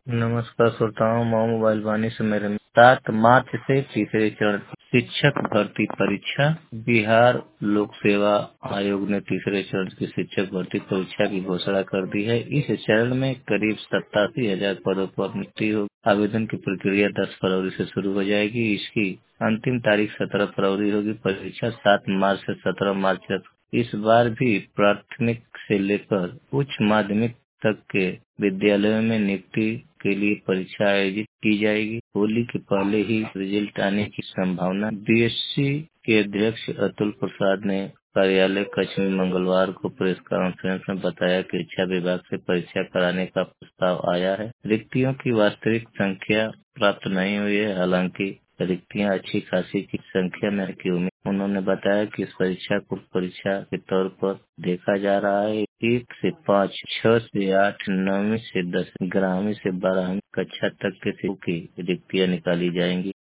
नमस्कार श्रोताओं, मऊ मोबाइल वाणी से मेरे 7 मार्च से तीसरे चरण की शिक्षक भर्ती परीक्षा। बिहार लोक सेवा आयोग ने तीसरे चरण की शिक्षक भर्ती परीक्षा की घोषणा कर दी है। इस चरण में करीब 87,000 पदों पर नियुक्ति होगी। आवेदन की प्रक्रिया 10 फरवरी से शुरू हो जाएगी। इसकी अंतिम तारीख 17 फरवरी होगी। परीक्षा 7 मार्च से 17 मार्च तक। इस बार भी प्राथमिक से लेकर उच्च माध्यमिक तक के विद्यालयों में नियुक्ति के लिए परीक्षा आयोजित की जाएगी। होली के पहले ही रिजल्ट आने की संभावना। बीएससी के अध्यक्ष अतुल प्रसाद ने कार्यालय कक्ष में मंगलवार को प्रेस कॉन्फ्रेंस में बताया कि शिक्षा विभाग से परीक्षा कराने का प्रस्ताव आया है। रिक्तियों की वास्तविक संख्या प्राप्त नहीं हुई है, हालांकि रिक्तियां अच्छी खासी की संख्या में है की उम्मीद। उन्होंने बताया कि इस परीक्षा को परीक्षा के तौर पर देखा जा रहा है। 1 से 5, 6 से 8, 9वीं से 10, 11वीं से 12वीं कक्षा तक के शिक्षकों की रिक्तियां निकाली जाएंगी।